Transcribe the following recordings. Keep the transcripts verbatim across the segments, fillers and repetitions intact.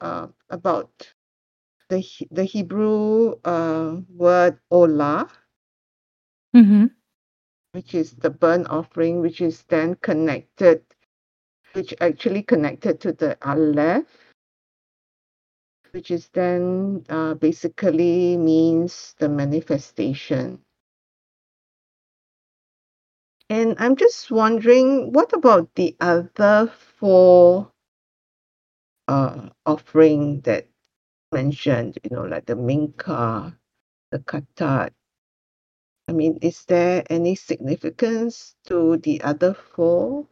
uh, about the He- the Hebrew uh, word olah, Mm-hmm. which is the burnt offering, which is then connected, which actually connected to the aleph, which is then uh, basically means the manifestation. And I'm just wondering, what about the other four uh, offering that mentioned, you know, like the minka, the katat? I mean, is there any significance to the other four?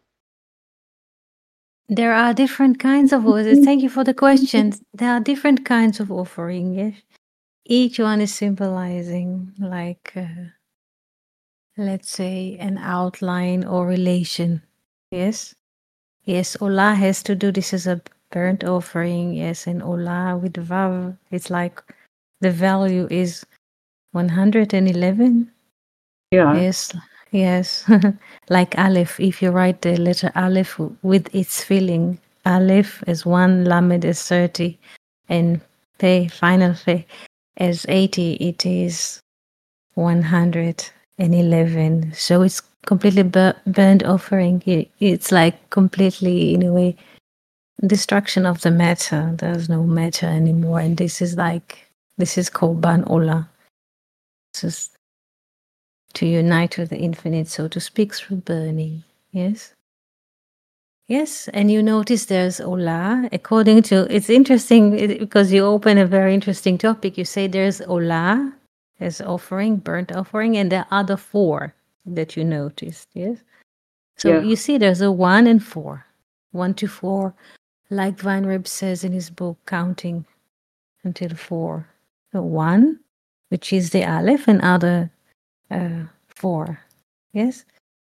There are different kinds of offers. Thank you for the questions. There are different kinds of offering. Yes, each one is symbolizing, like, uh, let's say, an outline or relation. Yes, yes. Olah has to do this as a burnt offering. Yes, and Olah with vav, it's like the value is one hundred eleven. Yeah, Yes, yes. Like Aleph, if you write the letter Aleph w- with its filling, Aleph is one, Lamed is thirty, and Pe, final Pe, is eighty, it is one hundred eleven. So it's completely bur- burnt offering. I- It's like completely, in a way, destruction of the matter. There's no matter anymore. And this is like, this is Korban Olah. This is to unite with the infinite, so to speak, through burning. Yes? Yes, and you notice there's Olah. According to, it's interesting it- because you open a very interesting topic. You say there's Olah as offering, burnt offering, and there are other four that you noticed. Yes? So yeah, you see there's a one and four. One to four, like Weinreb says in his book, counting until four. So one, which is the Aleph, and other uh, four. Yes?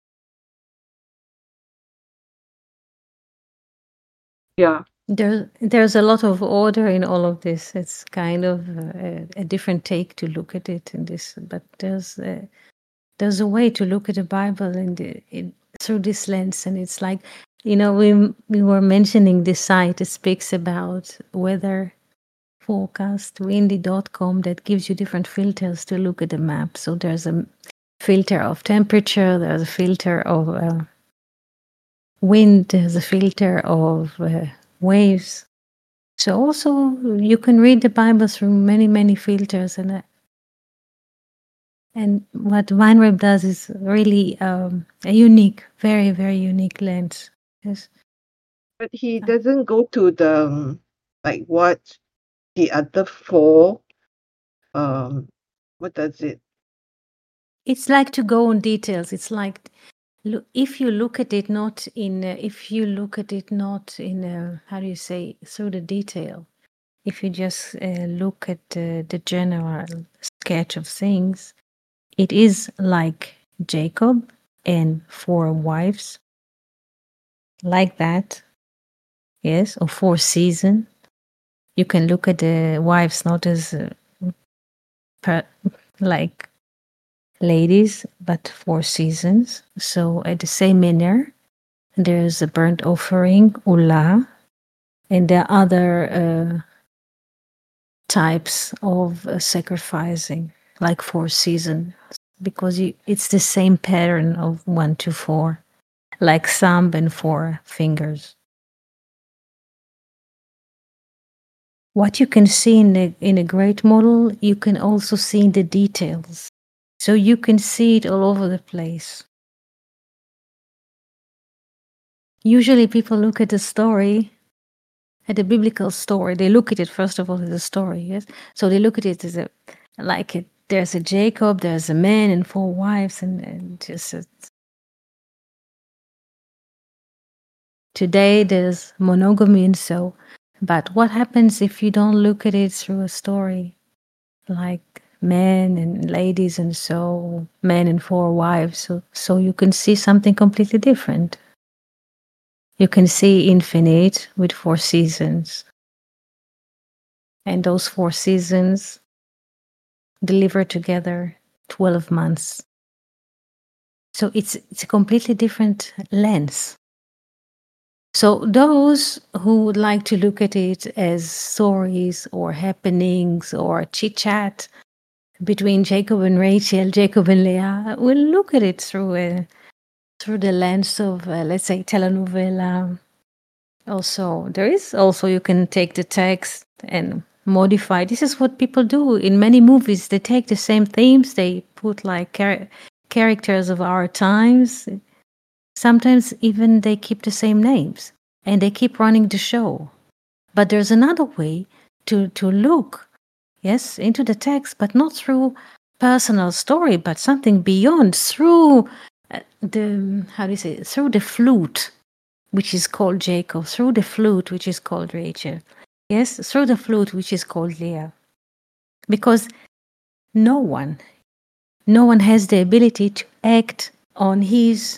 yeah, There, there's a lot of order in all of this. It's kind of a, a different take to look at it in this, but there's a, there's a way to look at the Bible and it, it, through this lens, and it's like, you know, we we were mentioning this site. It speaks about weather forecast, windy dot com, that gives you different filters to look at the map. So there's a filter of temperature, there's a filter of uh, wind, there's a filter of uh, waves. So also you can read the Bible through many, many filters, and uh, and what Weinreb does is really um, a unique, very, very unique lens. Yes. but he doesn't go to the um, like what the other four um what does it It's like to go on details. It's like look, if you look at it not in, uh, if you look at it not in, uh, how do you say, through the detail. If you just uh, look at uh, the general sketch of things, it is like Jacob and four wives, like that. Yes, or four seasons. You can look at the wives not as uh, per, like ladies, but four seasons. So at the same manner, there's a burnt offering, Ulah, and there are other uh, types of uh, sacrificing, like four seasons, because you, it's the same pattern of one to four, like thumb and four fingers. What you can see in the in a great model, you can also see in the details. So you can see it all over the place. Usually people look at the story, at the biblical story. They look at it first of all as a story, yes? So they look at it as a like it, there's a Jacob, there's a man and four wives, and, and just a, today there's monogamy and so. But what happens if you don't look at it through a story? Like men and ladies and so men and four wives, so so you can see something completely different. You can see infinite with four seasons, and those four seasons deliver together twelve months. So it's it's a completely different lens. So those who would like to look at it as stories or happenings or chit chat between Jacob and Rachel, Jacob and Leah, will look at it through a, through the lens of, uh, let's say, telenovela. Also, there is also, you can take the text and modify. This is what people do in many movies. They take the same themes, they put like char- characters of our times. Sometimes even they keep the same names and they keep running the show. But there's another way to, to look, yes, into the text, but not through personal story, but something beyond, through uh, the, how do you say, it? Through the flute, which is called Jacob, through the flute, which is called Rachel. Yes, through the flute, which is called Leah. Because no one, no one has the ability to act on his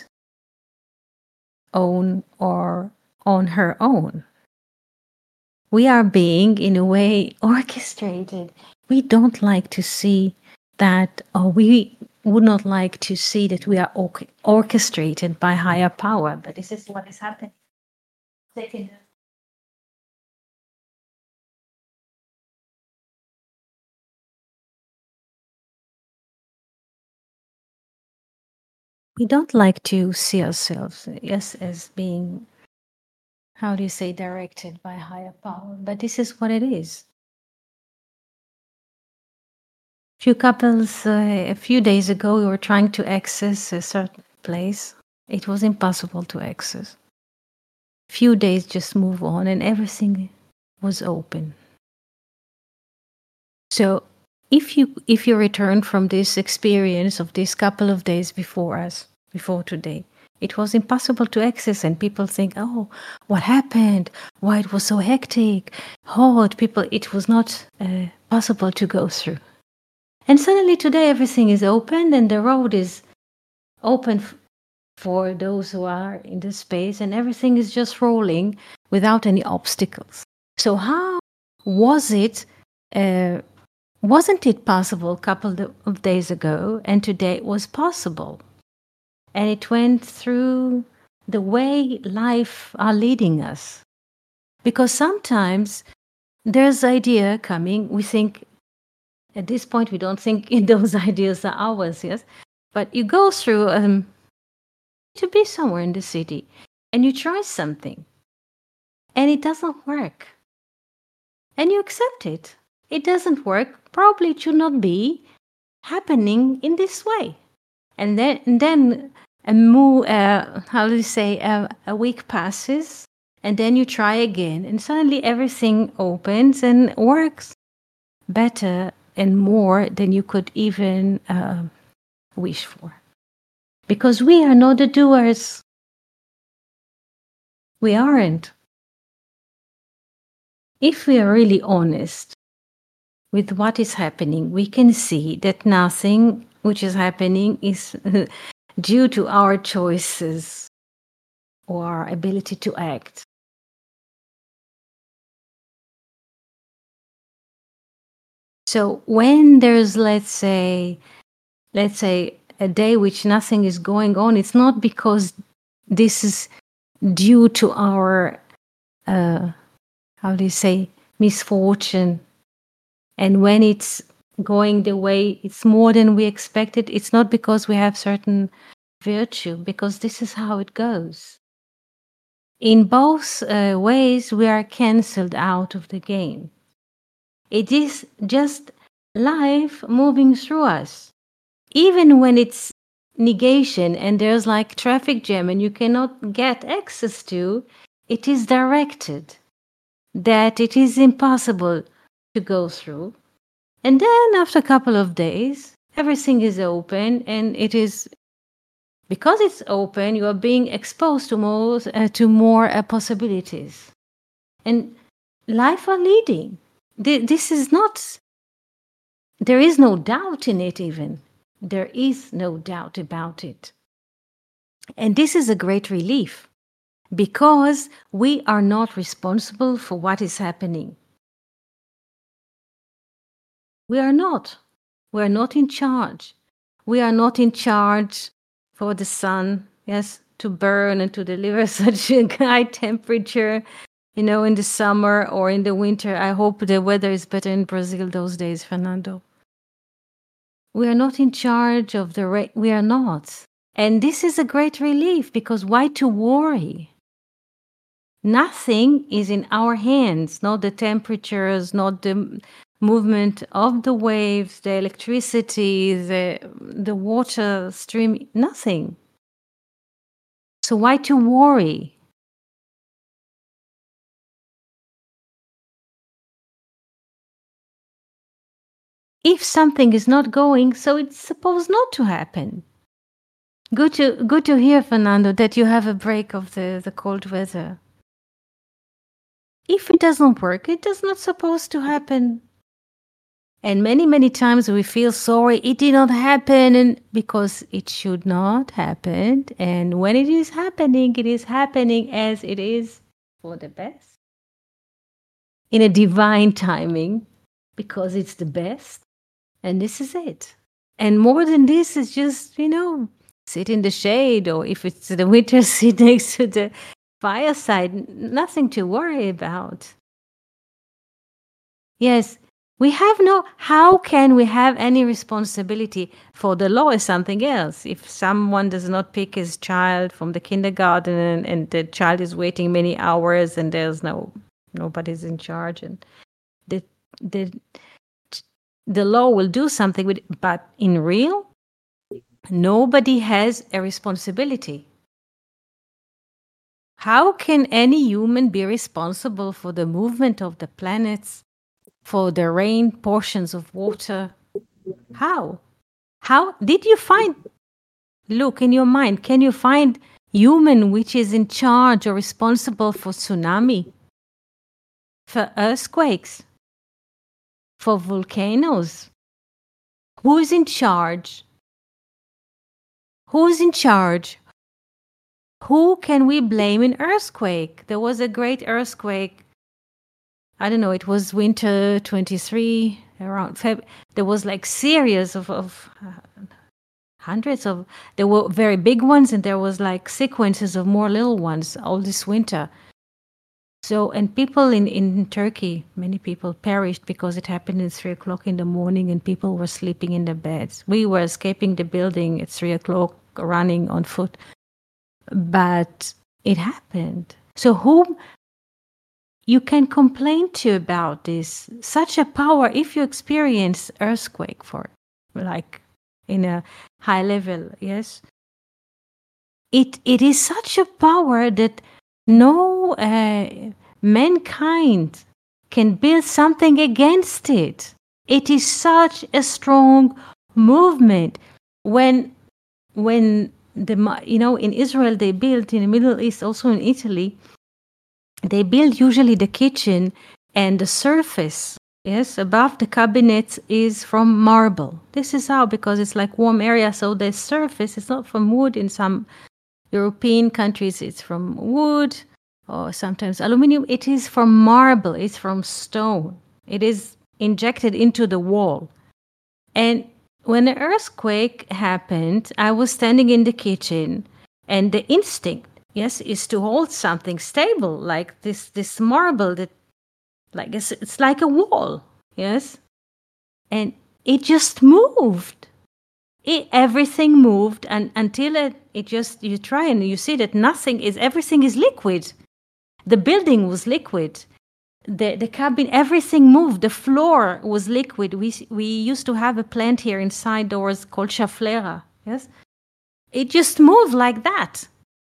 own or on her own. We are being, in a way, orchestrated. We don't like to see that, or we would not like to see that we are or- orchestrated by higher power. But this is what is happening. Second. We don't like to see ourselves, yes, as being, how do you say, directed by higher power. But this is what it is. Few couples, uh, a few days ago, we were trying to access a certain place. It was impossible to access. Few days just move on and everything was open. So if you if you return from this experience of this couple of days before us, before today, it was impossible to access, and people think, oh, what happened? Why it was so hectic? Hot people, it was not uh, possible to go through. And suddenly today everything is open and the road is open f- for those who are in the space, and everything is just rolling without any obstacles. So how was it? Uh, wasn't it possible a couple of days ago, and today it was possible? And it went through the way life are leading us. Because sometimes there's idea coming, we think, at this point we don't think those ideas are ours, yes? But you go through um, to be somewhere in the city, and you try something, and it doesn't work. And you accept it. It doesn't work. Probably it should not be happening in this way. And then, and then a move, uh, how do you say, uh, a week passes, and then you try again, and suddenly everything opens and works better and more than you could even uh, wish for. Because we are not the doers. We aren't. If we are really honest with what is happening, we can see that nothing which is happening is due to our choices or our ability to act. So when there's, let's say, let's say a day which nothing is going on, it's not because this is due to our, uh, how do you say, misfortune. And when it's going the way it's more than we expected, it's not because we have certain virtue, because this is how it goes. In both uh, ways, we are cancelled out of the game. It is just life moving through us. Even when it's negation and there's like traffic jam and you cannot get access to, it is directed that it is impossible to go through. And then after a couple of days, everything is open, and it is, because it's open, you are being exposed to more, uh, to more uh, possibilities. And life are leading. Th- this is not, there is no doubt in it even. There is no doubt about it. And this is a great relief, because we are not responsible for what is happening. We are not. We are not in charge. We are not in charge for the sun, yes, to burn and to deliver such a high temperature, you know, in the summer or in the winter. I hope the weather is better in Brazil those days, Fernando. We are not in charge of the rain. We are not. And this is a great relief, because why to worry? Nothing is in our hands, not the temperatures, not the movement of the waves, the electricity, the, the water stream, nothing. So why to worry? If something is not going, so it's supposed not to happen. Good to good to hear, Fernando, that you have a break of the, the cold weather. If it doesn't work, it is not supposed to happen. And many, many times we feel sorry it did not happen, and because it should not happen. And when it is happening, it is happening as it is for the best. In a divine timing, because it's the best. And this is it. And more than this is just, you know, sit in the shade, or if it's the winter, sit next to the fireside. Nothing to worry about. Yes, we have no, how can we have any responsibility? For the law is something else. If someone does not pick his child from the kindergarten, and, and the child is waiting many hours and there's no, nobody's in charge, and the, the, the law will do something with it, but in real, nobody has a responsibility. How can any human be responsible for the movement of the planets, for the rain, portions of water? How? How did you find, look in your mind, can you find human which is in charge or responsible for tsunami, for earthquakes, for volcanoes? Who is in charge? Who is in charge? Who can we blame in earthquake? There was a great earthquake. I don't know, it was winter twenty-three, around Feb. There was like series of, of uh, hundreds of, there were very big ones, and there was like sequences of more little ones all this winter. So, and people in, in Turkey, many people perished because it happened at three o'clock in the morning and people were sleeping in their beds. We were escaping the building at three o'clock, running on foot. But it happened. So whom you can complain to about this? Such a power, if you experience earthquake for like in a high level, yes? It It is such a power that no uh, mankind can build something against it. It is such a strong movement. When, when the you know in Israel they build, in the Middle East, also in Italy, they build usually the kitchen, and the surface, yes, above the cabinets is from marble. This is how, because it's like warm area, so the surface is not from wood. In some European countries, it's from wood or sometimes aluminum. It is from marble. It's from stone. It is injected into the wall. And when the earthquake happened, I was standing in the kitchen, and the instinct, yes, is to hold something stable, like this this marble that, like it's, it's like a wall, yes, and it just moved. It, everything moved, and until it, it just, you try and you see that nothing is, everything is liquid. The building was liquid. The the cabin, everything moved. The floor was liquid. We we used to have a plant here inside doors called Chaflera, yes. It just moved like that.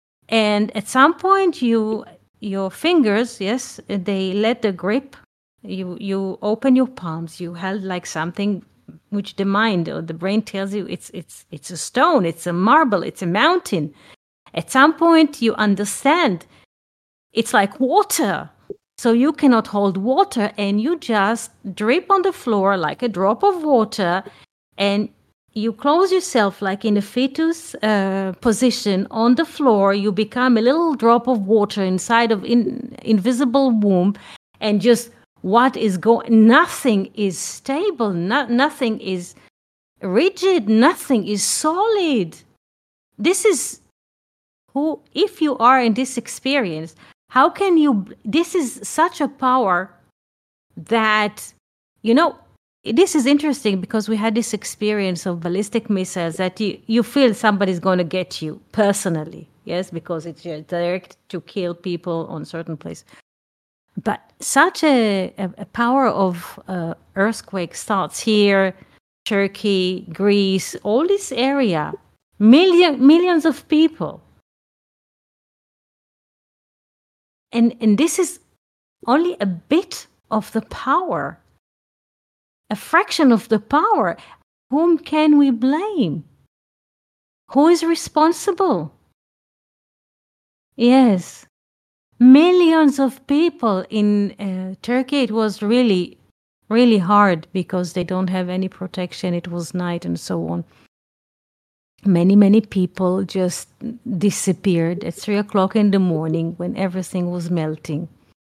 And at some point, you your fingers, yes, they let the grip. You you open your palms. You held like something which the mind or the brain tells you it's it's it's a stone, it's a marble, it's a mountain. At some point, you understand it's like water. So you cannot hold water, and you just drip on the floor like a drop of water, and you close yourself like in a fetus uh, position on the floor. You become a little drop of water inside of in, invisible womb, and just what is going, nothing is stable, no, nothing is rigid, nothing is solid. This is Who, if you are in this experience, how can you? This is such a power that, you know, this is interesting because we had this experience of ballistic missiles that you, you feel somebody's going to get you personally. Yes, because it's direct to kill people on certain place. But such a, a, a power of uh, earthquake starts here, Turkey, Greece, all this area, million, millions of people. And, and this is only a bit of the power, a fraction of the power. Whom can we blame? Who is responsible? Yes. Millions of people in uh, Turkey, it was really, really hard because they don't have any protection. It was night and so on. Many, many people just disappeared at three o'clock in the morning when everything was melting.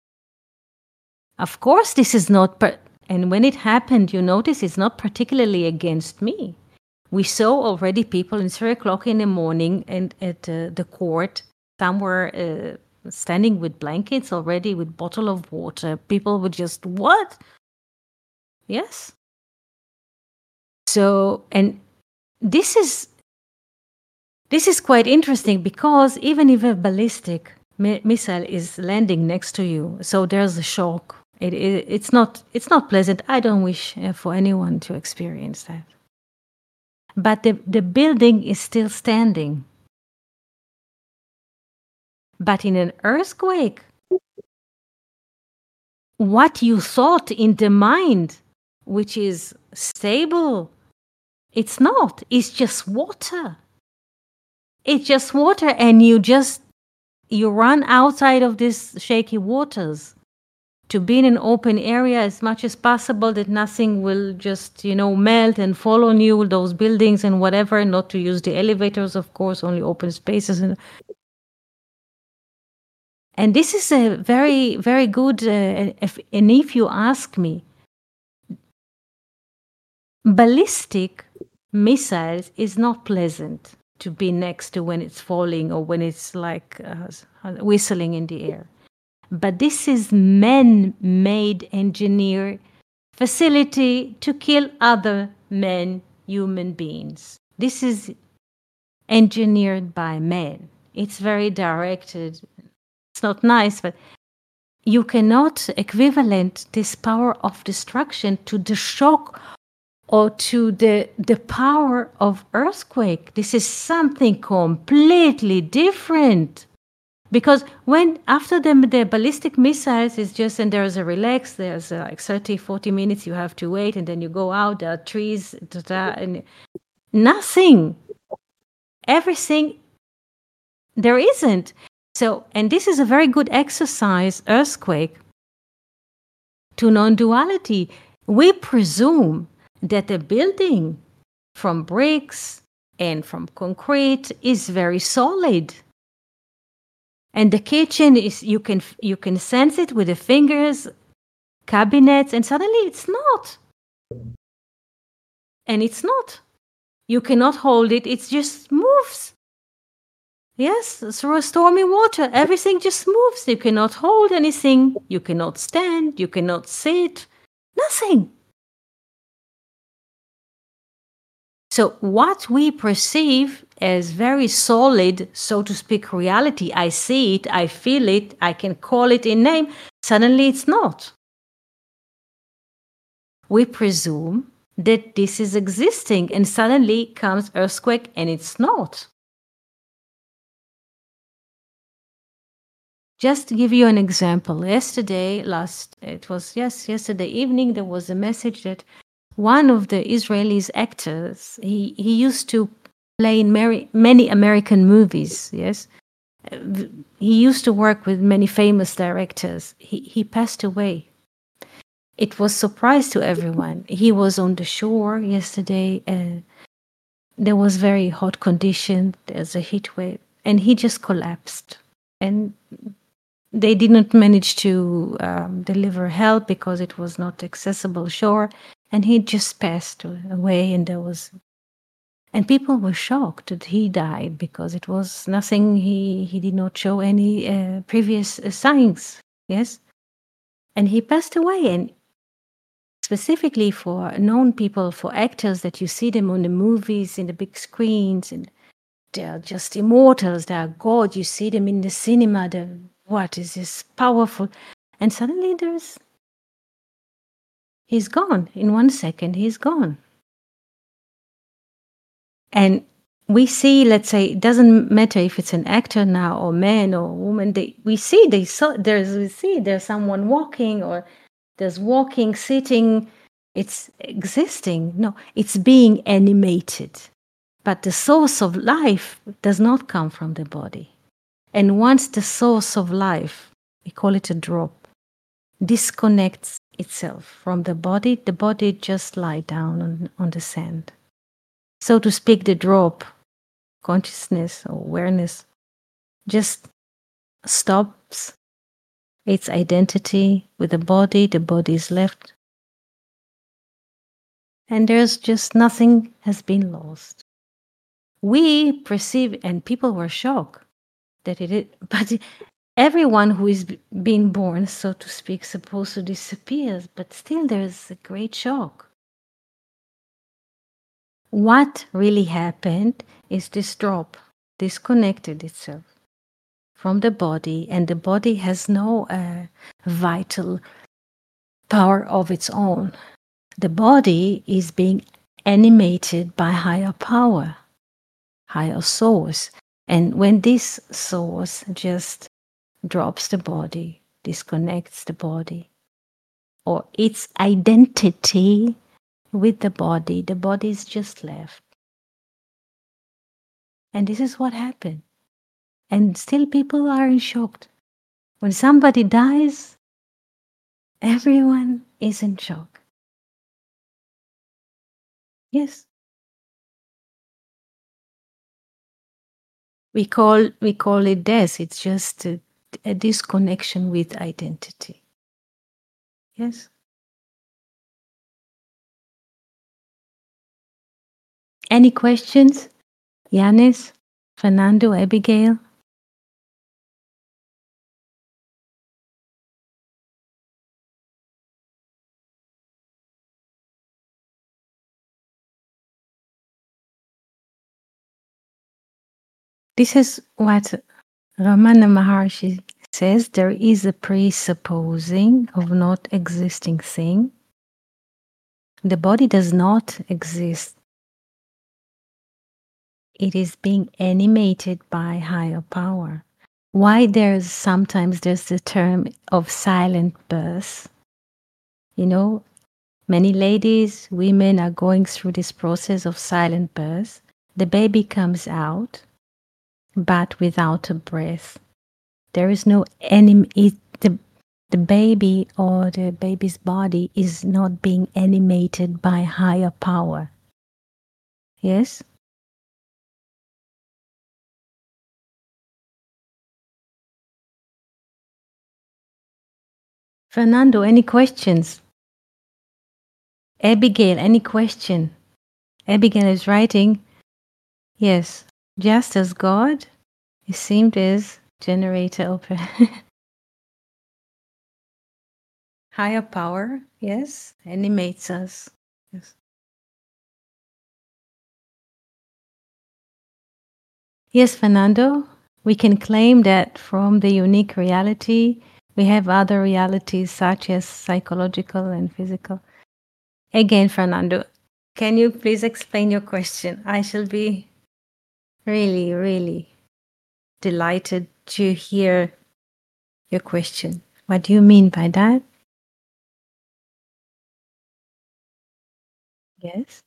Of course, this is not, per- and when it happened, you notice it's not particularly against me. We saw already people in three o'clock in the morning and at uh, the court, some were uh, standing with blankets already, with bottle of water. People were just, what? Yes. So, and this is this is quite interesting because even if a ballistic mi- missile is landing next to you, so there's a shock. It, it it's not it's not pleasant. I don't wish uh, for anyone to experience that. But the, the building is still standing. But in an earthquake, what you thought in the mind, which is stable, it's not. It's just water. It's just water, and you just you run outside of these shaky waters to be in an open area as much as possible, that nothing will just, you know, melt and fall on you, those buildings and whatever, not to use the elevators, of course, only open spaces. And and this is a very, very good, uh, if, and if you ask me, ballistic missiles is not pleasant to be next to when it's falling or when it's like uh, whistling in the air. But this is man-made engineer facility to kill other men, human beings. This is engineered by man. It's very directed. It's not nice, but you cannot equivalent this power of destruction to the shock or to the the power of earthquake. This is something completely different. Because when after the, the ballistic missiles is just, and there's a relax, there's uh, like thirty, forty minutes you have to wait, and then you go out, there are trees, da, da, and nothing. Everything, there isn't. So, and this is a very good exercise, earthquake, to non-duality. We presume that a building from bricks and from concrete is very solid. And the kitchen is, you can you can sense it with the fingers, cabinets, and suddenly it's not. And it's not. You cannot hold it, it just moves. Yes, through a stormy water, everything just moves. You cannot hold anything, you cannot stand, you cannot sit, nothing. So what we perceive as very solid, so to speak, reality, I see it, I feel it, I can call it in name, suddenly it's not. We presume that this is existing, and suddenly comes earthquake and it's not. Just to give you an example, yesterday, last, it was, yes, yesterday evening, there was a message that one of the Israelis actors, he, he used to play in many, many American movies, yes. He used to work with many famous directors. He, he passed away. It was a surprise to everyone. He was on the shore yesterday. Uh, there was very hot condition. There's a heat wave. And he just collapsed. And they didn't manage to um, deliver help because it was not accessible shore. And he just passed away. And there was And people were shocked that he died because it was nothing, he, he did not show any uh, previous uh, signs. Yes. And he passed away. And specifically for known people, for actors that you see them on the movies, in the big screens, and they're just immortals, they're God. You see them in the cinema, they're, what is this powerful? And suddenly there's, he's gone. In one second, he's gone. And we see, let's say, it doesn't matter if it's an actor now or man or woman, they, we see they saw there's we see there's someone walking, or there's walking, sitting, it's existing. No, it's being animated. But the source of life does not come from the body. And once the source of life, we call it a drop, disconnects itself from the body, the body just lie down on, on the sand. So to speak, the drop, consciousness or awareness, just stops its identity with the body. The body is left. And there's just nothing has been lost. We perceive, and people were shocked that it is, but everyone who is being born, so to speak, supposed to disappear, but still there's a great shock. What really happened is this drop disconnected itself from the body, and the body has no uh, vital power of its own. The body is being animated by higher power, higher source. And when this source just drops the body, disconnects the body, or its identity with the body, the body is just left. And this is what happened. And still people are in shock. When somebody dies, everyone is in shock. Yes. We call we call it death. It's just a, a disconnection with identity. Yes. Any questions? Yanis, Fernando, Abigail? This is what Ramana Maharshi says. There is a presupposing of not existing thing. The body does not exist. It is being animated by higher power. Why there's sometimes there's the term of silent birth. You know, many ladies, women are going through this process of silent birth. The baby comes out, but without a breath. There is no anim- it, the, the baby or the baby's body is not being animated by higher power. Yes? Fernando, any questions? Abigail, any question? Abigail is writing, yes, just as God is seemed as generator of higher power, yes, animates us. Yes. Yes, Fernando, we can claim that from the unique reality, we have other realities such as psychological and physical. Again, Fernando, can you please explain your question? I shall be really, really delighted to hear your question. What do you mean by that? Yes.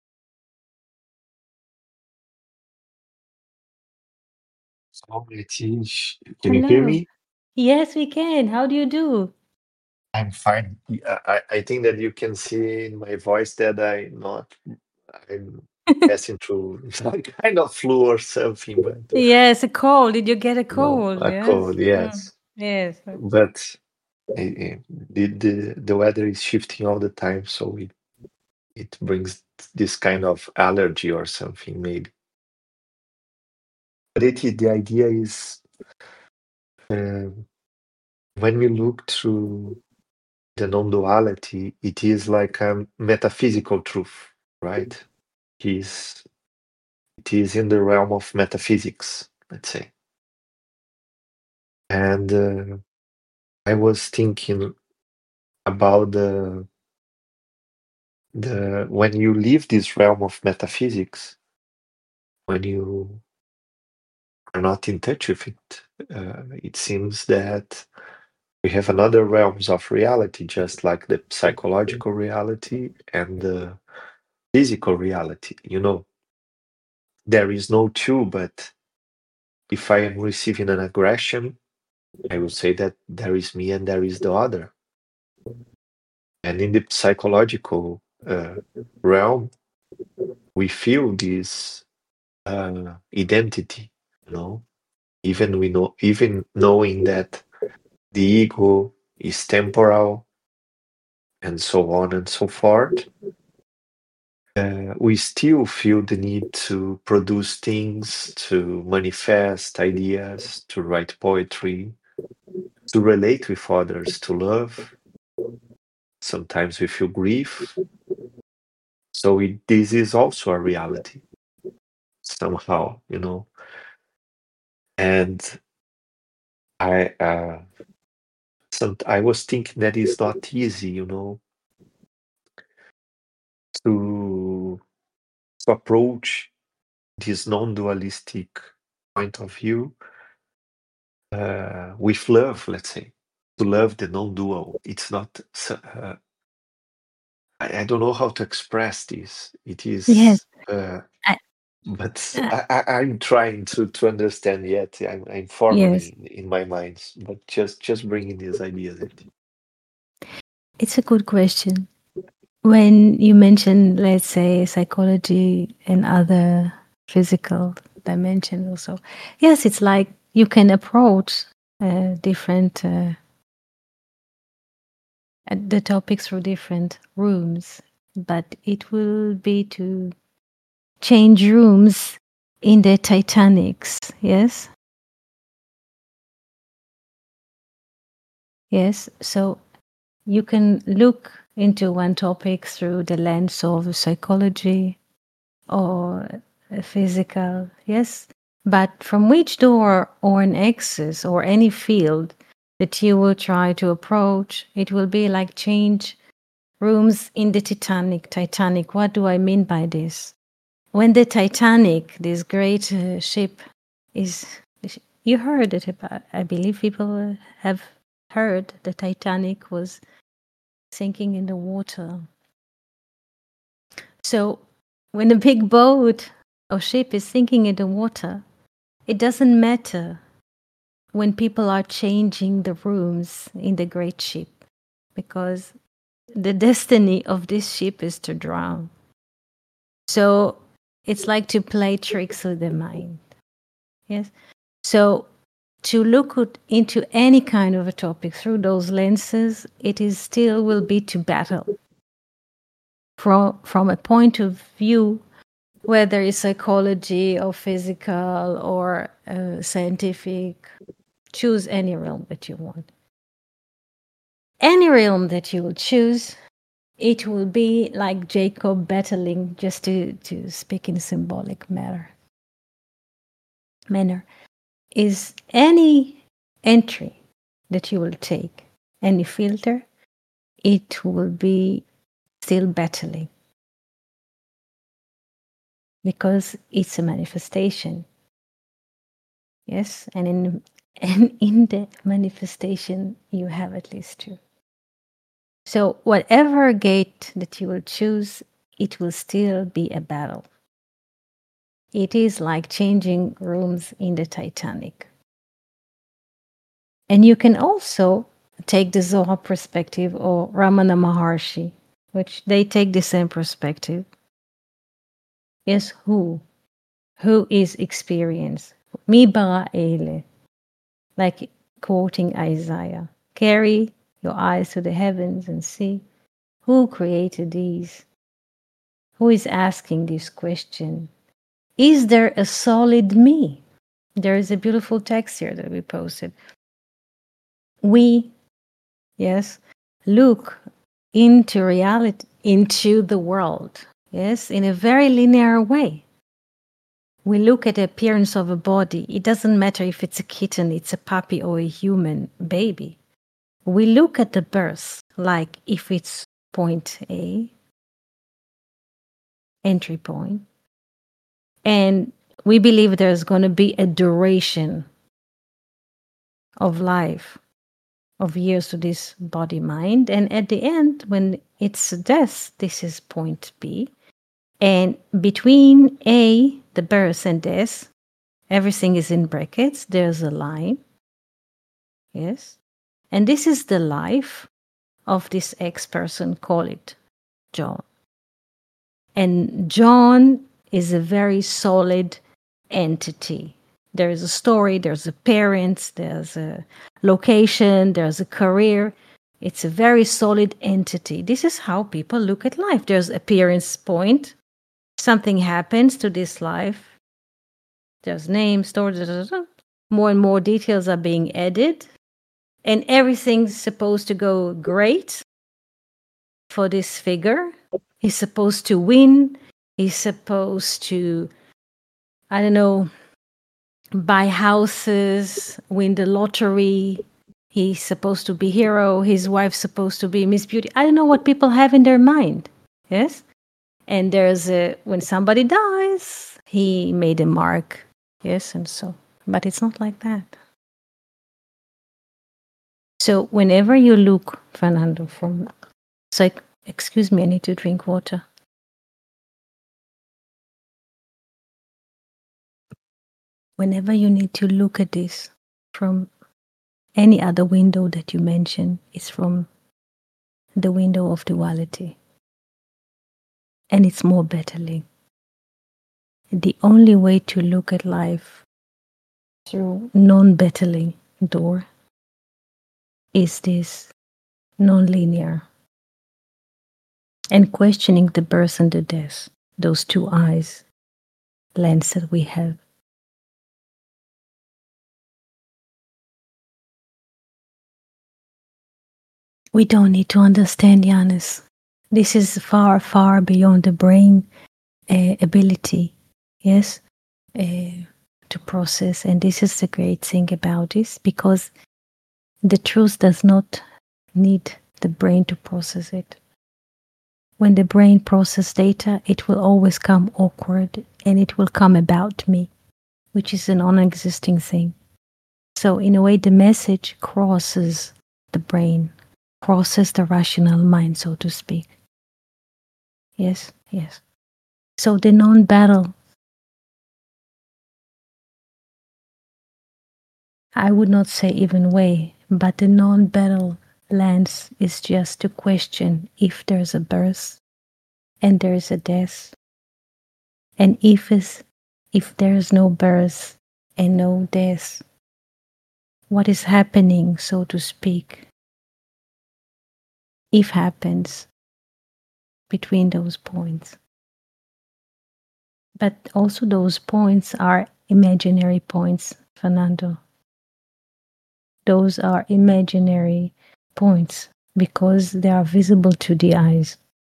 Oh, British. Can you hear Hello. me? Yes, we can. How do you do? I'm fine. Yeah, I, I think that you can see in my voice that I not I'm passing through some kind of flu or something, but uh, Yes, a cold. Did you get a no, cold? a Yes. cold, Mm. yes. Yes. But uh, uh, the, the the weather is shifting all the time, so we it brings this kind of allergy or something, maybe. But it, the idea is um, when we look through the non-duality, it is like a metaphysical truth, right? It is, it is in the realm of metaphysics, let's say. And uh, I was thinking about the the when you leave this realm of metaphysics, when you are not in touch with it, uh, it seems that we have another realms of reality, just like the psychological reality and the physical reality. You know, there is no two, but if I am receiving an aggression, I will say that there is me and there is the other. And in the psychological uh, realm, we feel this uh, identity, you know, even we know, even knowing that the ego is temporal and so on and so forth. Uh, we still feel the need to produce things, to manifest ideas, to write poetry, to relate with others, to love. Sometimes we feel grief. So it, this is also a reality somehow, you know. And I, uh, some, I was thinking that it's not easy, you know, to, to approach this non-dualistic point of view uh, with love, let's say, to love the non-dual. It's not. Uh, I, I don't know how to express this. It Yes. is, uh, I, but uh, I, I, I'm trying to to understand yet. I'm, I'm yes. formulating in my mind, but just just bringing these ideas. In. It's a good question. When you mention, let's say, psychology and other physical dimensions, also, yes, it's like you can approach uh, different uh, uh, the topics through different rooms, but it will be to change rooms in the Titanics. Yes, yes. So you can look into one topic through the lens of psychology or physical, yes. But from which door or an axis or any field that you will try to approach, it will be like change rooms in the Titanic. Titanic, what do I mean by this? When the Titanic, this great uh, ship, is, you heard it about, I believe people have heard the Titanic was sinking in the water. So when a big boat or ship is sinking in the water, it doesn't matter when people are changing the rooms in the great ship, because the destiny of this ship is to drown. So it's like to play tricks with the mind. Yes. So to look into any kind of a topic through those lenses, it is still will be to battle. From, from a point of view, whether it's psychology or physical or uh, scientific, choose any realm that you want. Any realm that you will choose, it will be like Jacob battling, just to, to speak in symbolic matter, manner, is any entry that you will take, any filter, it will be still battling. Because it's a manifestation. Yes, and in and in the manifestation you have at least two. So whatever gate that you will choose, it will still be a battle. It is like changing rooms in the Titanic. And you can also take the Zohar perspective or Ramana Maharshi, which they take the same perspective. Yes, who? Who is experience? Mi bara ele. Like quoting Isaiah. Carry your eyes to the heavens and see who created these. who is asking this question. Is there a solid me? There is a beautiful text here that we posted. We, yes, look into reality, into the world, yes, in a very linear way. We look at the appearance of a body. It doesn't matter if it's a kitten, it's a puppy, or a human baby. We look at the birth like if it's point A, entry point, and we believe there's going to be a duration of life, of years to this body mind, and at the end, when it's death, this is point B, and between A, the birth, and death, everything is in brackets. There's a line, yes, and this is the life of this ex-person. Call it John. And John is a very solid entity. There is a story, there's a parents, there's a location, there's a career. It's a very solid entity. This is how people look at life. There's appearance point. Something happens to this life. There's name, story, da, da, da. More and more details are being added. And everything's supposed to go great for this figure. He's supposed to win. He's supposed to, I don't know, buy houses, win the lottery. He's supposed to be hero. His wife's supposed to be Miss Beauty. I don't know what people have in their mind. Yes? And there's a, when somebody dies, he made a mark. Yes, and so. But it's not like that. So whenever you look, Fernando, from, it's like, excuse me, I need to drink water. Whenever you need to look at this from any other window that you mention, it's from the window of duality. And it's more battling. The only way to look at life through non-battling door is this non-linear. And questioning the birth and the death, those two eyes, lens that we have. We don't need to understand, Yanis. This is far, far beyond the brain uh, ability, yes, uh, to process. And this is the great thing about this, because the truth does not need the brain to process it. When the brain processes data, it will always come awkward, and it will come about me, which is a non-existing thing. So in a way, the message crosses the brain, crosses the rational mind, so to speak. Yes, yes. So the non-battle, I would not say even way, but the non-battle lens is just to question if there's a birth and there's a death. And if, is, if there's no birth and no death, what is happening, so to speak, if happens between those points. But also those points are imaginary points, Fernando. Those are imaginary points because they are visible to the eyes.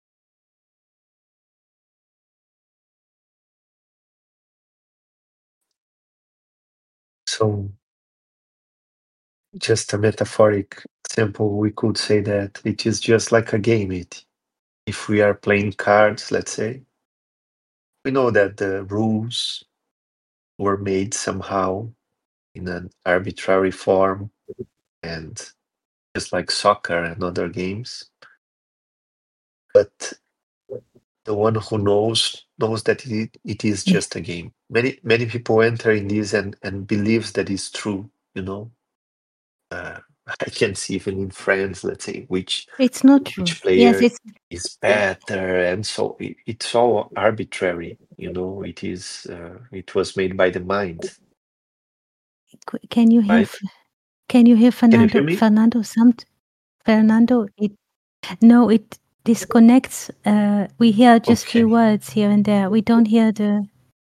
So, just a metaphoric example, we could say that it is just like a game. It, if we are playing cards, let's say, we know that the rules were made somehow in an arbitrary form, and just like soccer and other games. But the one who knows knows that it, it is just a game. Many many people enter in this and, and believes that it's true, you know. Uh, I can see even in friends, let's say, which it's not true. Which player Yes, it's is better, and so it, it's all arbitrary, you know. It is. Uh, it was made by the mind. Can you hear? Right? Can you hear Fernando? Can you hear me? Fernando, some Fernando. It no, it disconnects. Uh, we hear just Okay. few words here and there. We don't hear the.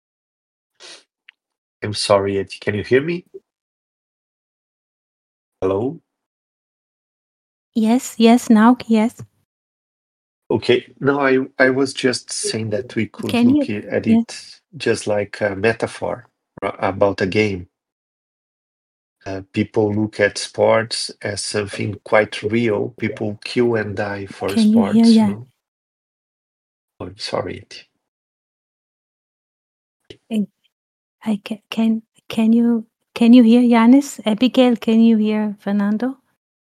I'm sorry, Ed. Can you hear me? Hello? Yes, yes, now, yes. Okay. No, I, I was just saying that we could Can look you? i- at Yes. it just like a metaphor uh, about a game. Uh, people look at sports as something quite real. People kill and die for Can you hear? sports, you Yeah. know. Oh, I'm sorry, Ed. And I can. Can can you? Can you hear Yanis? Abigail, can you hear Fernando?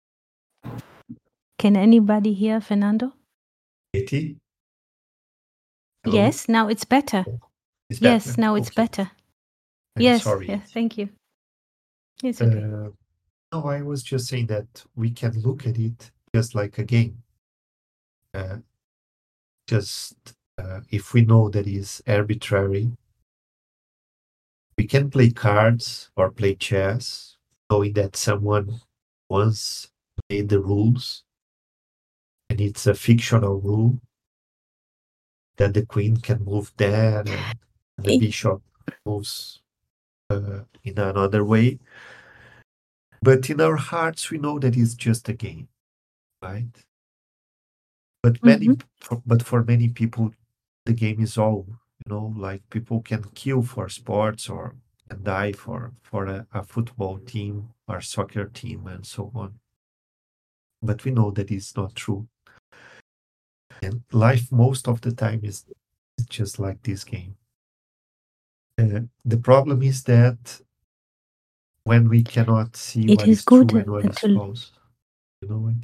Can anybody hear Fernando? Eti? Hello? Yes, now it's better. Is Yes, better? now it's Okay. better. I'm Yes, sorry. yes, Eti. thank you. It's okay. Uh, no, I was just saying that we can look at it just like a game. Uh, just uh, if we know that is arbitrary, we can play cards or play chess, knowing that someone once made the rules and it's a fictional rule that the queen can move there and the Eh, bishop moves uh, in another way. But in our hearts, we know that it's just a game, right? But many, mhm. for, but for many people, the game is all, you know, like people can kill for sports or can die for for a, a football team or soccer team and so on. But we know that is not true. And life most of the time is just like this game. Uh, the problem is that when we cannot see It what is is true good and what uh, is to. false, you know what?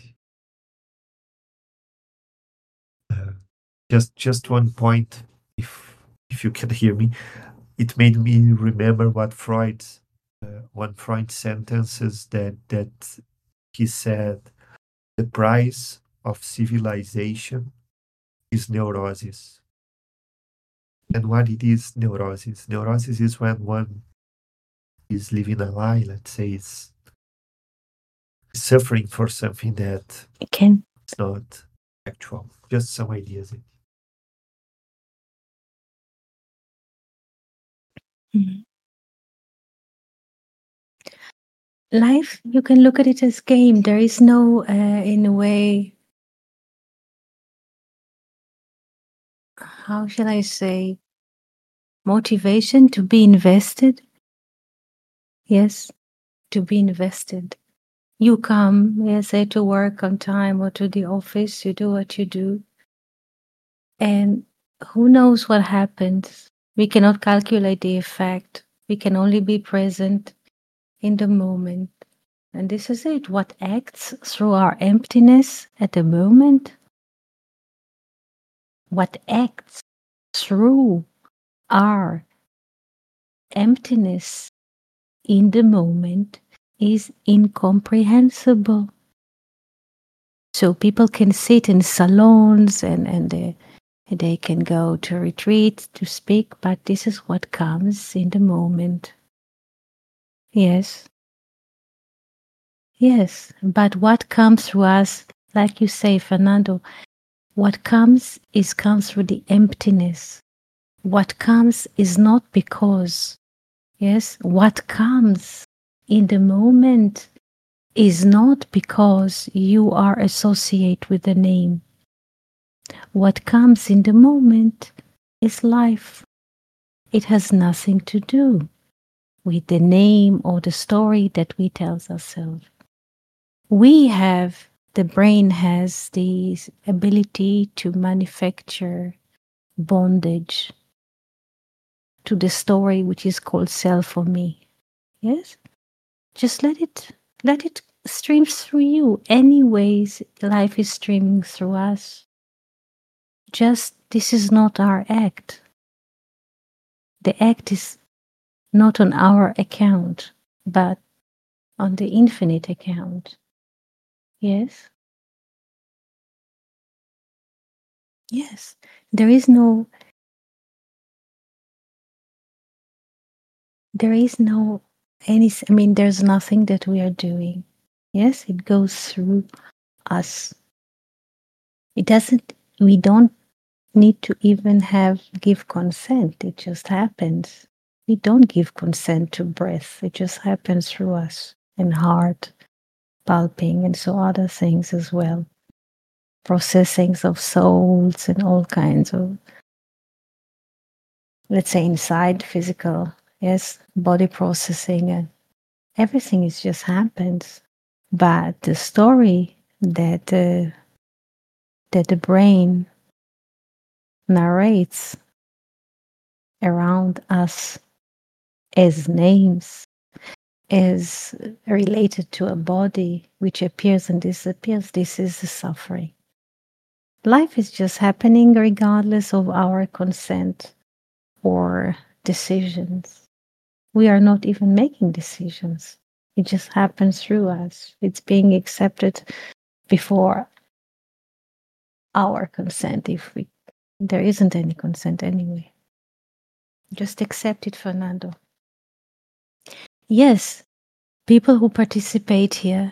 Uh, just just one point, if if you can hear me, it made me remember what Freud, uh, one Freud sentences that that he said, the price of civilization is neurosis. And what it is neurosis? Neurosis is when one is living a lie, let's say, is suffering for something that Can. is not actual. Just some ideas. Mhm. Life, you can look at it as game. There is no, uh, in a way, how shall I say, motivation to be invested. Yes, to be invested. You come, yes, say to work on time or to the office, you do what you do. And who knows what happens? We cannot calculate the effect. We can only be present in the moment. And this is it. What acts through our emptiness at the moment? What acts through our emptiness in the moment is incomprehensible. So people can sit in salons and, and they, they can go to retreats to speak, but this is what comes in the moment. Yes. Yes. But what comes through us, like you say, Fernando, what comes is comes through the emptiness. What comes is not because, yes, what comes in the moment is not because you are associated with the name. What comes in the moment is life. It has nothing to do with the name or the story that we tell ourselves. We have, the brain has this ability to manufacture bondage to the story which is called self or me. Yes? Just let it let it stream through you. Anyways, life is streaming through us. Just this is not our act. The act is not on our account, but on the infinite account. Yes? Yes. There is no there is no any I mean there's nothing that we are doing. Yes, it goes through us. It doesn't, we don't need to even have give consent. It just happens. We don't give consent to breath. It just happens through us, and heart pulping, and so other things as well. Processings of souls and all kinds of, let's say, inside physical, yes, body processing, and everything is just happens. But the story that uh, that the brain narrates around us as names is related to a body which appears and disappears. This is the suffering. Life is just happening regardless of our consent or decisions. We are not even making decisions. It just happens through us. It's being accepted before our consent, if we there isn't any consent anyway. Just accept it, Fernando. Yes, people who participate here,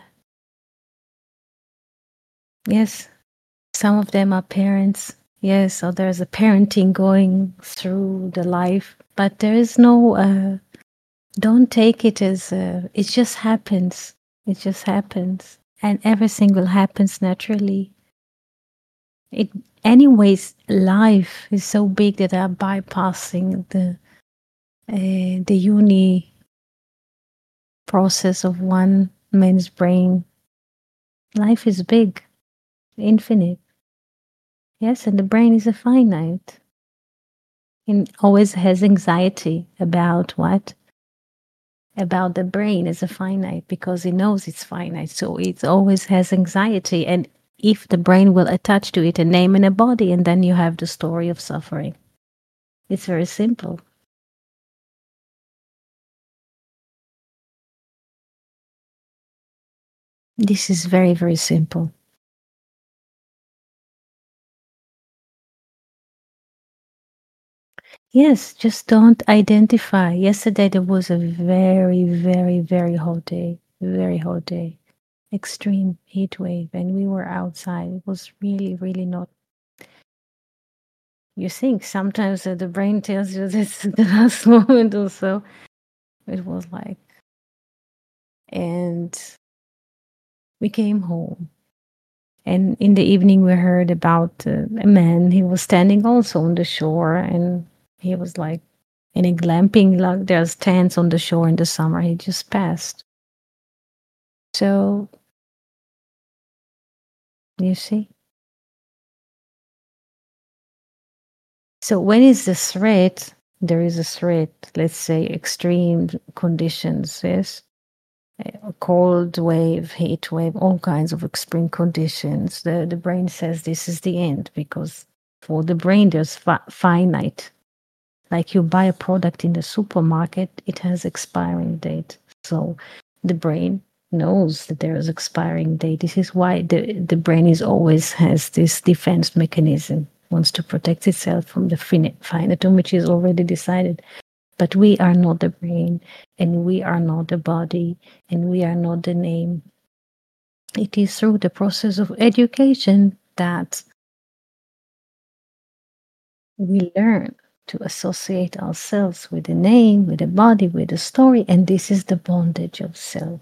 yes, some of them are parents. Yes, so there's a parenting going through the life, but there is no, uh, don't take it as, uh, it just happens. It just happens. And everything will happen naturally. It, anyways, life is so big that I'm bypassing the, uh, the uni process of one man's brain. Life is big, infinite. Yes, and the brain is a finite. And always has anxiety about what? About the brain as a finite, because it knows it's finite. So it always has anxiety. And if the brain will attach to it a name and a body, and then you have the story of suffering. It's very simple. This is very, very simple. Yes, just don't identify. Yesterday there was a very, very, very hot day. Very hot day. Extreme heat wave, and we were outside. It was really, really not. You think sometimes uh, the brain tells you this the last moment or so. It was like, and we came home. And in the evening, we heard about uh, a man. He was standing also on the shore, and he was like in a glamping. Like there's tents on the shore in the summer. He just passed. So you see. So when is the threat? There is a threat. Let's say extreme conditions. Yes. A cold wave, heat wave, all kinds of extreme conditions. The, the brain says this is the end, because for the brain there's fi- finite. Like you buy a product in the supermarket, it has expiring date. So the brain knows that there is expiring date. This is why the, the brain is always has this defense mechanism, wants to protect itself from the finite, finitum, which is already decided. But we are not the brain, and we are not the body, and we are not the name. It is through the process of education that we learn to associate ourselves with the name, with the body, with the story, and this is the bondage of self.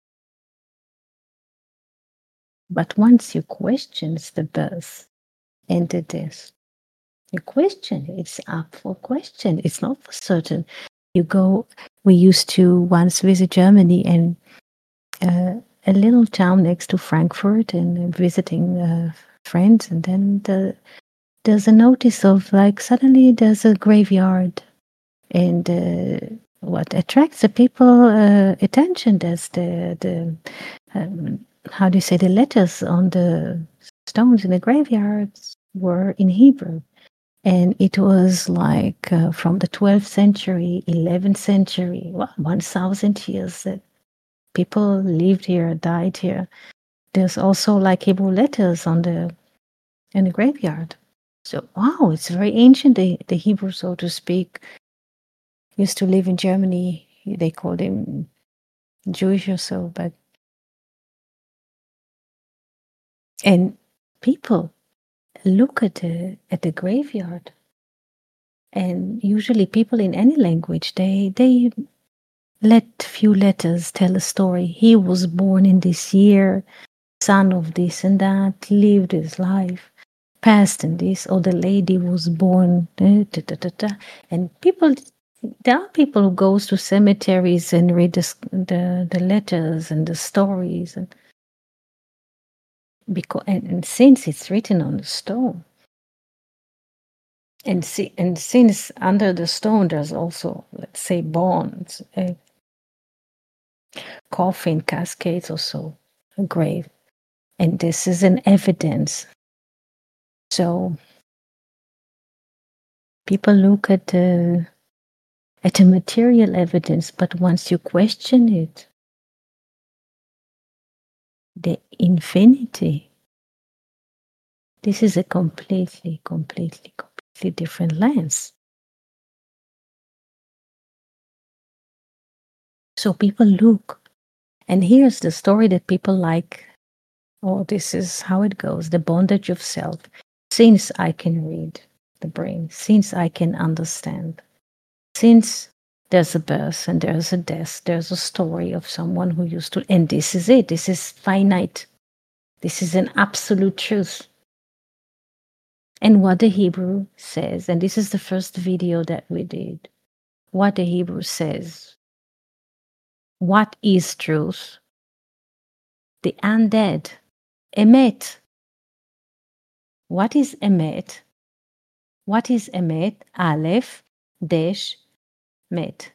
But once you question the birth and the death, you question, it's up for question. It's not for certain. You go, we used to once visit Germany, and uh, a little town next to Frankfurt, and visiting uh, friends, and then the, there's a notice of like suddenly there's a graveyard, and uh, what attracts the people uh, attention, there's the the um, how do you say, the letters on the stones in the graveyards were in Hebrew, and it was like uh, from the twelfth century, eleventh century, well, one thousand years that people lived here, died here. There's also like Hebrew letters on the in the graveyard. So wow, it's very ancient. The the Hebrew, so to speak, used to live in Germany. They called him Jewish or so, but and people look at the at the graveyard. And usually people in any language, they they let few letters tell a story. He was born in this year, son of this and that, lived his life, passed in this, or the lady was born, da, da, da, da. And people, there are people who goes to cemeteries and read the, the, the letters and the stories, and because and, and since it's written on the stone, and see, and since under the stone there's also, let's say, bones, a coffin, cascades, or so, a grave, and this is an evidence. So people look at the at the material evidence, but once you question it, the infinity, this is a completely, completely, completely different lens. So people look, and here's the story that people like. Oh, this is how it goes, the bondage of self. Since I can read the brain, since I can understand, since there's a birth and there's a death, there's a story of someone who used to, and this is it, this is finite. This is an absolute truth. And what the Hebrew says, and this is the first video that we did, what the Hebrew says. What is truth? The undead. Emet. What is Emet? What is Emet? Aleph, Dash, Met.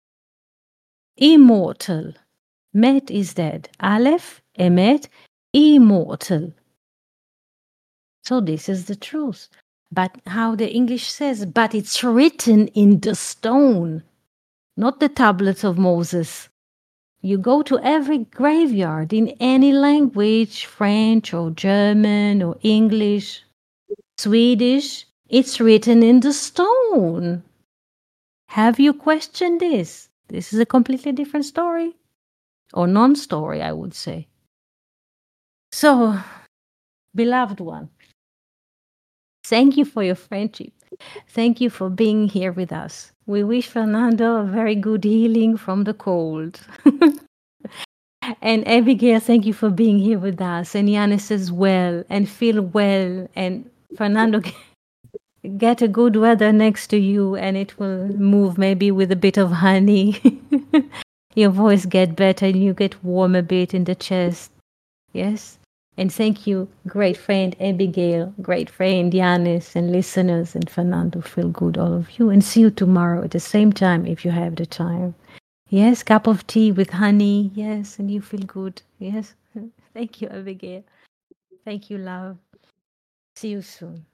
Immortal. Met is dead. Aleph, Emet, immortal. So this is the truth. But how the English says, but it's written in the stone, not the tablets of Moses. You go to every graveyard in any language, French or German or English, Swedish, it's written in the stone. Have you questioned this? This is a completely different story, or non-story, I would say. So, beloved one, thank you for your friendship. Thank you for being here with us. We wish Fernando a very good healing from the cold. And Abigail, thank you for being here with us. And Yanis as well. And feel well. And Fernando, get a good weather next to you, and it will move maybe with a bit of honey. Your voice get better and you get warm a bit in the chest. Yes? And thank you, great friend Abigail, great friend Yanis, and listeners, and Fernando. Feel good, all of you. And see you tomorrow at the same time if you have the time. Yes, cup of tea with honey. Yes, and you feel good. Yes. Thank you, Abigail. Thank you, love. See you soon.